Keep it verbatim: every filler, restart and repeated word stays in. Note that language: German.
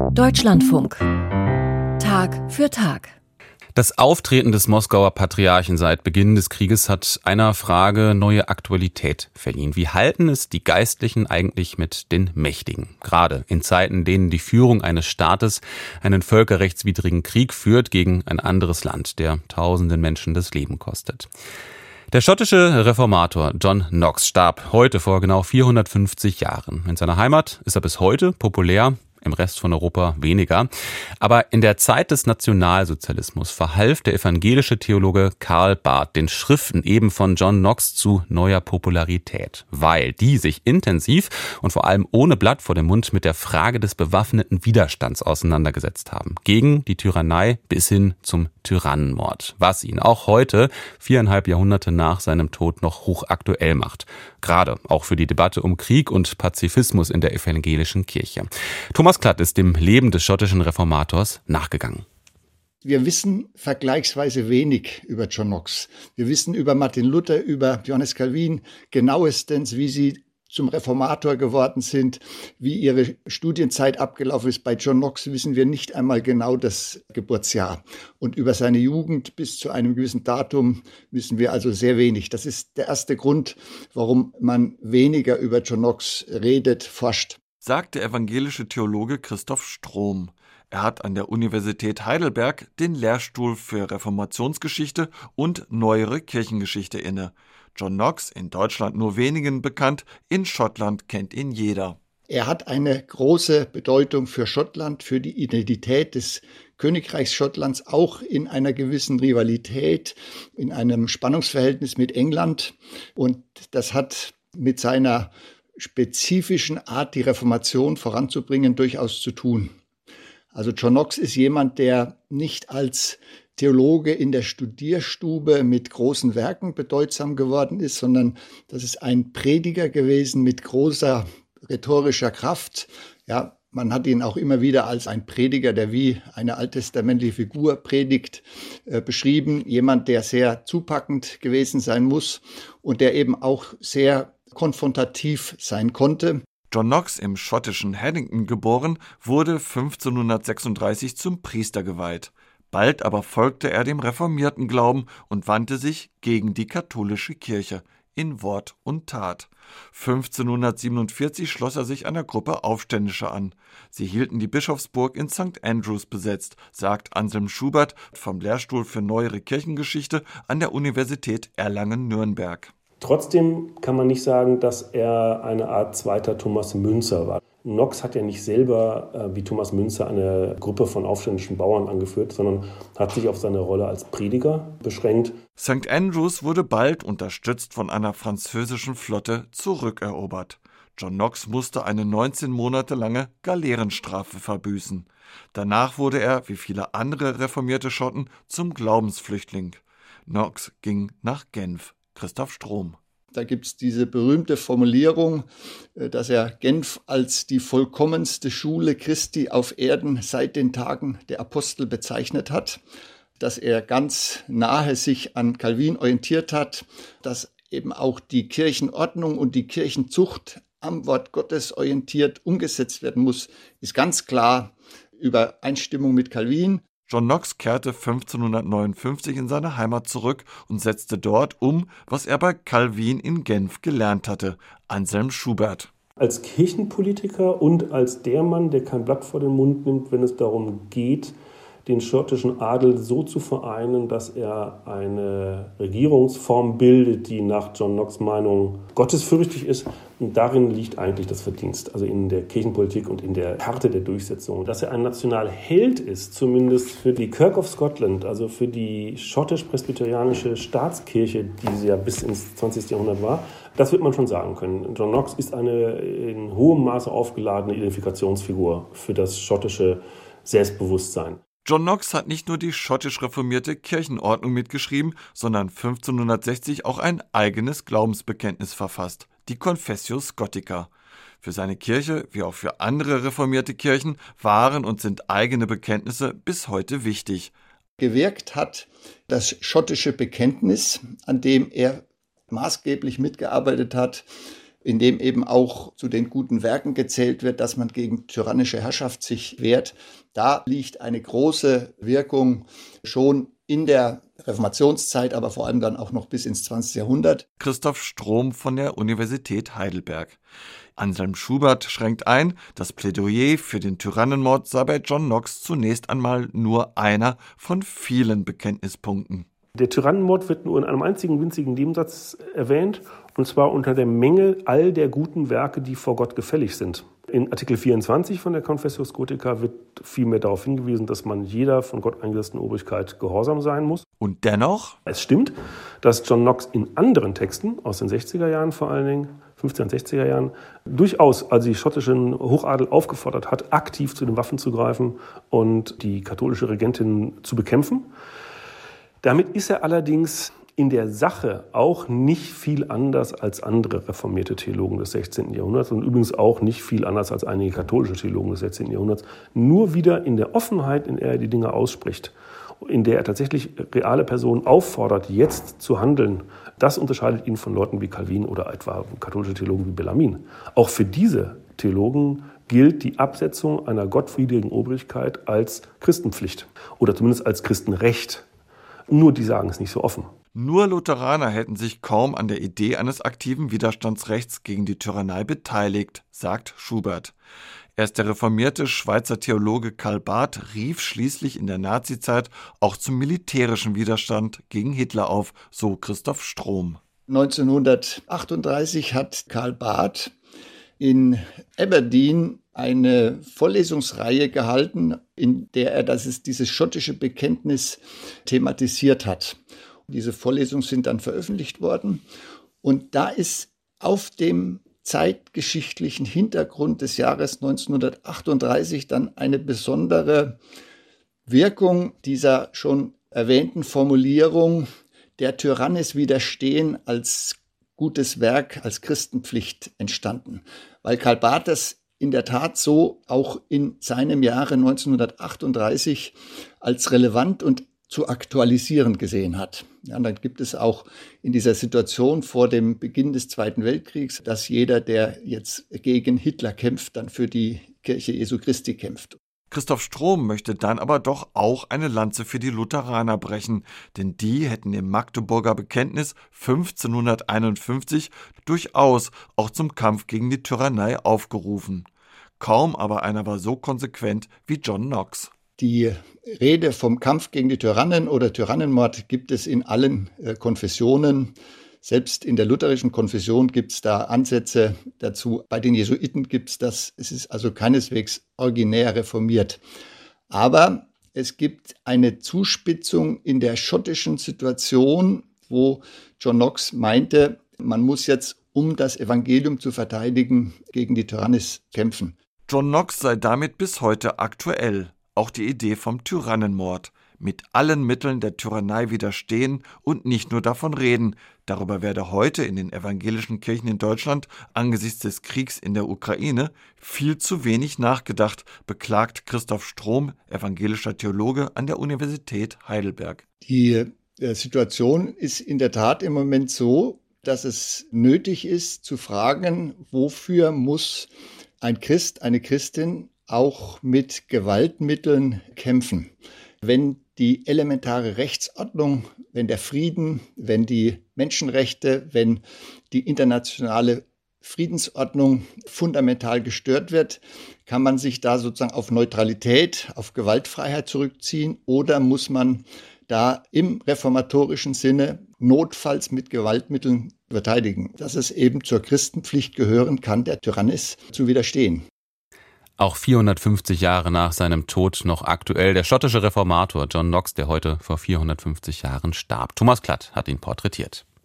Deutschlandfunk. Tag für Tag. Das Auftreten des Moskauer Patriarchen seit Beginn des Krieges hat einer Frage neue Aktualität verliehen. Wie halten es die Geistlichen eigentlich mit den Mächtigen? Gerade in Zeiten, in denen die Führung eines Staates einen völkerrechtswidrigen Krieg führt gegen ein anderes Land, der tausenden Menschen das Leben kostet. Der schottische Reformator John Knox starb heute vor genau vierhundertfünfzig Jahren. In seiner Heimat ist er bis heute populär, im Rest von Europa weniger. Aber in der Zeit des Nationalsozialismus verhalf der evangelische Theologe Karl Barth den Schriften eben von John Knox zu neuer Popularität, weil die sich intensiv und vor allem ohne Blatt vor dem Mund mit der Frage des bewaffneten Widerstands auseinandergesetzt haben. Gegen die Tyrannei bis hin zum Tyrannenmord, was ihn auch heute, viereinhalb Jahrhunderte nach seinem Tod, noch hochaktuell macht. Gerade auch für die Debatte um Krieg und Pazifismus in der evangelischen Kirche. Thomas Klatt ist dem Leben des schottischen Reformators nachgegangen. Wir wissen vergleichsweise wenig über John Knox. Wir wissen über Martin Luther, über Johannes Calvin genauestens, wie sie zum Reformator geworden sind, wie ihre Studienzeit abgelaufen ist. Bei John Knox wissen wir nicht einmal genau das Geburtsjahr. Und über seine Jugend bis zu einem gewissen Datum wissen wir also sehr wenig. Das ist der erste Grund, warum man weniger über John Knox redet, forscht. Sagt der evangelische Theologe Christoph Strohm. Er hat an der Universität Heidelberg den Lehrstuhl für Reformationsgeschichte und neuere Kirchengeschichte inne. John Knox, in Deutschland nur wenigen bekannt, in Schottland kennt ihn jeder. Er hat eine große Bedeutung für Schottland, für die Identität des Königreichs Schottlands, auch in einer gewissen Rivalität, in einem Spannungsverhältnis mit England. Und das hat mit seiner spezifischen Art, die Reformation voranzubringen, durchaus zu tun. Also John Knox ist jemand, der nicht als Theologe in der Studierstube mit großen Werken bedeutsam geworden ist, sondern das ist ein Prediger gewesen mit großer rhetorischer Kraft. Ja, man hat ihn auch immer wieder als ein Prediger, der wie eine alttestamentliche Figur predigt, äh, beschrieben. Jemand, der sehr zupackend gewesen sein muss und der eben auch sehr konfrontativ sein konnte. John Knox, im schottischen Haddington geboren, wurde fünfzehnhundertsechsunddreißig zum Priester geweiht. Bald aber folgte er dem reformierten Glauben und wandte sich gegen die katholische Kirche in Wort und Tat. fünfzehnhundertsiebenundvierzig schloss er sich einer Gruppe Aufständischer an. Sie hielten die Bischofsburg in Sankt Andrews besetzt, sagt Anselm Schubert vom Lehrstuhl für neuere Kirchengeschichte an der Universität Erlangen-Nürnberg. Trotzdem kann man nicht sagen, dass er eine Art zweiter Thomas Müntzer war. Knox hat ja nicht selber äh, wie Thomas Müntzer eine Gruppe von aufständischen Bauern angeführt, sondern hat sich auf seine Rolle als Prediger beschränkt. Sankt Andrews wurde bald, unterstützt von einer französischen Flotte, zurückerobert. John Knox musste eine neunzehn Monate lange Galeerenstrafe verbüßen. Danach wurde er, wie viele andere reformierte Schotten, zum Glaubensflüchtling. Knox ging nach Genf. Christoph Strohm. Da gibt es diese berühmte Formulierung, dass er Genf als die vollkommenste Schule Christi auf Erden seit den Tagen der Apostel bezeichnet hat, dass er ganz nahe sich an Calvin orientiert hat, dass eben auch die Kirchenordnung und die Kirchenzucht am Wort Gottes orientiert umgesetzt werden muss, ist ganz klar Übereinstimmung mit Calvin. John Knox kehrte fünfzehnhundertneunundfünfzig in seine Heimat zurück und setzte dort um, was er bei Calvin in Genf gelernt hatte. Anselm Schubert. Als Kirchenpolitiker und als der Mann, der kein Blatt vor den Mund nimmt, wenn es darum geht, den schottischen Adel so zu vereinen, dass er eine Regierungsform bildet, die nach John Knox' Meinung gottesfürchtig ist. Und darin liegt eigentlich das Verdienst, also in der Kirchenpolitik und in der Härte der Durchsetzung. Dass er ein Nationalheld ist, zumindest für die Kirk of Scotland, also für die schottisch-presbyterianische Staatskirche, die sie ja bis ins zwanzigste Jahrhundert war, das wird man schon sagen können. John Knox ist eine in hohem Maße aufgeladene Identifikationsfigur für das schottische Selbstbewusstsein. John Knox hat nicht nur die schottisch reformierte Kirchenordnung mitgeschrieben, sondern fünfzehnhundertsechzig auch ein eigenes Glaubensbekenntnis verfasst, die Confessio Scotica. Für seine Kirche, wie auch für andere reformierte Kirchen, waren und sind eigene Bekenntnisse bis heute wichtig. Gewirkt hat das schottische Bekenntnis, an dem er maßgeblich mitgearbeitet hat, in dem eben auch zu den guten Werken gezählt wird, dass man gegen tyrannische Herrschaft sich wehrt. Da liegt eine große Wirkung schon in der Reformationszeit, aber vor allem dann auch noch bis ins zwanzigste Jahrhundert. Christoph Strohm von der Universität Heidelberg. Anselm Schubert schränkt ein, das Plädoyer für den Tyrannenmord sei bei John Knox zunächst einmal nur einer von vielen Bekenntnispunkten. Der Tyrannenmord wird nur in einem einzigen winzigen Nebensatz erwähnt, und zwar unter der Menge all der guten Werke, die vor Gott gefällig sind. In Artikel vierundzwanzig von der Confessio Scotica wird vielmehr darauf hingewiesen, dass man jeder von Gott eingesetzten Obrigkeit gehorsam sein muss. Und dennoch? Es stimmt, dass John Knox in anderen Texten, aus den sechziger Jahren vor allen Dingen, fünfziger und sechziger Jahren, durchaus also die schottischen Hochadel aufgefordert hat, aktiv zu den Waffen zu greifen und die katholische Regentin zu bekämpfen. Damit ist er allerdings in der Sache auch nicht viel anders als andere reformierte Theologen des sechzehnten Jahrhunderts und übrigens auch nicht viel anders als einige katholische Theologen des sechzehnten Jahrhunderts. Nur wieder in der Offenheit, in der er die Dinge ausspricht, in der er tatsächlich reale Personen auffordert, jetzt zu handeln. Das unterscheidet ihn von Leuten wie Calvin oder etwa katholische Theologen wie Bellarmin. Auch für diese Theologen gilt die Absetzung einer gottwidrigen Obrigkeit als Christenpflicht oder zumindest als Christenrecht. Nur die sagen es nicht so offen. Nur Lutheraner hätten sich kaum an der Idee eines aktiven Widerstandsrechts gegen die Tyrannei beteiligt, sagt Schubert. Erst der reformierte Schweizer Theologe Karl Barth rief schließlich in der Nazizeit auch zum militärischen Widerstand gegen Hitler auf, so Christoph Strohm. neunzehnhundertachtunddreißig hat Karl Barth in Aberdeen eine Vorlesungsreihe gehalten, in der er das ist, dieses schottische Bekenntnis thematisiert hat. Diese Vorlesungen sind dann veröffentlicht worden und da ist auf dem zeitgeschichtlichen Hintergrund des Jahres neunzehnhundertachtunddreißig dann eine besondere Wirkung dieser schon erwähnten Formulierung der Tyrannis widerstehen als gutes Werk, als Christenpflicht entstanden, weil Karl Barth das in der Tat so auch in seinem Jahre neunzehnhundertachtunddreißig als relevant und zu aktualisieren gesehen hat. Ja, und dann gibt es auch in dieser Situation vor dem Beginn des Zweiten Weltkriegs, dass jeder, der jetzt gegen Hitler kämpft, dann für die Kirche Jesu Christi kämpft. Christoph Strohm möchte dann aber doch auch eine Lanze für die Lutheraner brechen, denn die hätten im Magdeburger Bekenntnis fünfzehnhunderteinundfünfzig durchaus auch zum Kampf gegen die Tyrannei aufgerufen. Kaum aber einer war so konsequent wie John Knox. Die Rede vom Kampf gegen die Tyrannen oder Tyrannenmord gibt es in allen äh, Konfessionen. Selbst in der lutherischen Konfession gibt es da Ansätze dazu. Bei den Jesuiten gibt es das. Es ist also keineswegs originär reformiert. Aber es gibt eine Zuspitzung in der schottischen Situation, wo John Knox meinte, man muss jetzt, um das Evangelium zu verteidigen, gegen die Tyrannis kämpfen. John Knox sei damit bis heute aktuell. Auch die Idee vom Tyrannenmord. Mit allen Mitteln der Tyrannei widerstehen und nicht nur davon reden. Darüber werde heute in den evangelischen Kirchen in Deutschland angesichts des Kriegs in der Ukraine viel zu wenig nachgedacht, beklagt Christoph Strohm, evangelischer Theologe an der Universität Heidelberg. Die Situation ist in der Tat im Moment so, dass es nötig ist zu fragen, wofür muss ein Christ, eine Christin auch mit Gewaltmitteln kämpfen. Wenn die elementare Rechtsordnung, wenn der Frieden, wenn die Menschenrechte, wenn die internationale Friedensordnung fundamental gestört wird, kann man sich da sozusagen auf Neutralität, auf Gewaltfreiheit zurückziehen oder muss man da im reformatorischen Sinne notfalls mit Gewaltmitteln verteidigen, dass es eben zur Christenpflicht gehören kann, der Tyrannis zu widerstehen. Auch vierhundertfünfzig Jahre nach seinem Tod noch aktuell der schottische Reformator John Knox, der heute vor vierhundertfünfzig Jahren starb. Thomas Klatt hat ihn porträtiert.